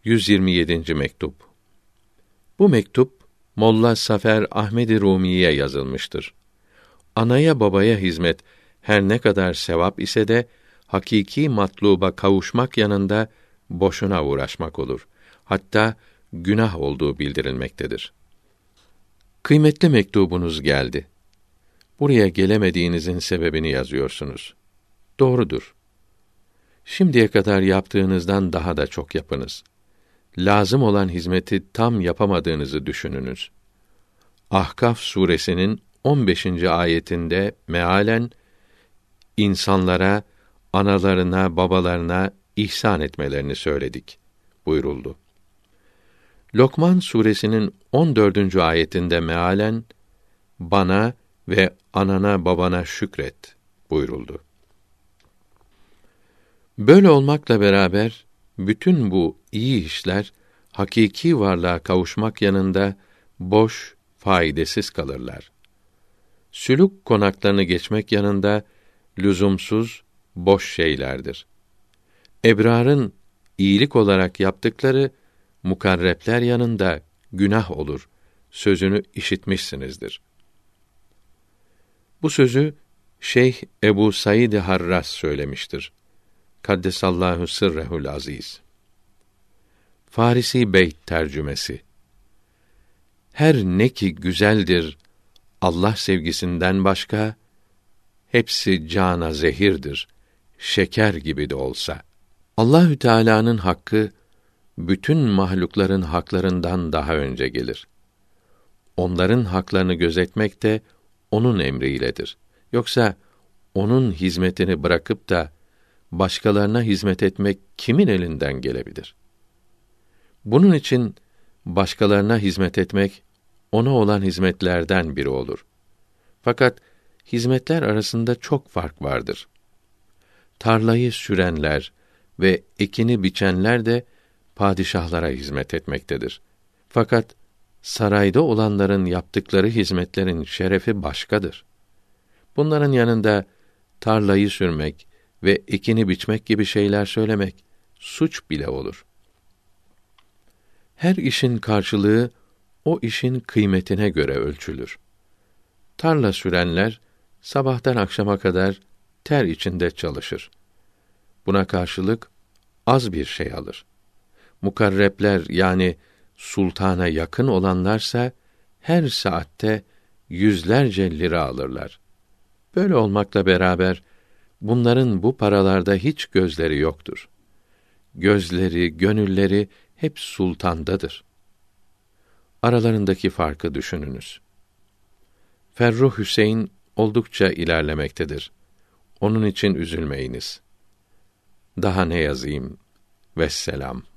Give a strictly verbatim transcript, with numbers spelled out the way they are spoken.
yüz yirmi yedinci mektup. Bu mektup Molla Safer Ahmed-i Rumi'ye yazılmıştır. Anaya babaya hizmet her ne kadar sevap ise de hakiki matluba kavuşmak yanında boşuna uğraşmak olur. Hatta günah olduğu bildirilmektedir. Kıymetli mektubunuz geldi. Buraya gelemediğinizin sebebini yazıyorsunuz. Doğrudur. Şimdiye kadar yaptığınızdan daha da çok yapınız. Lazım olan hizmeti tam yapamadığınızı düşününüz. Ahkaf suresinin on beşinci ayetinde mealen insanlara, analarına, babalarına ihsan etmelerini söyledik buyuruldu. Lokman suresinin on dördüncü ayetinde mealen bana ve anana babana şükret buyuruldu. Böyle olmakla beraber bütün bu iyi işler hakiki varlığa kavuşmak yanında boş, faydasız kalırlar. Sülûk konaklarını geçmek yanında lüzumsuz, boş şeylerdir. Ebrarın iyilik olarak yaptıkları mukarrepler yanında günah olur sözünü işitmişsinizdir. Bu sözü Şeyh Ebu Said Harras söylemiştir. Kaddesallahu sırrehul aziz. Farisi Beyt tercümesi. Her ne ki güzeldir Allah sevgisinden başka, hepsi cana zehirdir, şeker gibi de olsa. Allahü Teala'nın hakkı bütün mahlukların haklarından daha önce gelir. Onların haklarını gözetmek de onun emriyledir. Yoksa onun hizmetini bırakıp da başkalarına hizmet etmek kimin elinden gelebilir? Bunun için başkalarına hizmet etmek ona olan hizmetlerden biri olur. Fakat hizmetler arasında çok fark vardır. Tarlayı sürenler ve ekini biçenler de padişahlara hizmet etmektedir. Fakat sarayda olanların yaptıkları hizmetlerin şerefi başkadır. Bunların yanında tarlayı sürmek ve ekini biçmek gibi şeyler söylemek suç bile olur. Her işin karşılığı o işin kıymetine göre ölçülür. Tarla sürenler sabahtan akşama kadar ter içinde çalışır. Buna karşılık az bir şey alır. Mukarrepler yani sultana yakın olanlarsa her saatte yüzlerce lira alırlar. Böyle olmakla beraber bunların bu paralarda hiç gözleri yoktur. Gözleri, gönülleri hep sultandadır. Aralarındaki farkı düşününüz. Ferruh Hüseyin oldukça ilerlemektedir. Onun için üzülmeyiniz. Daha ne yazayım? Vesselam.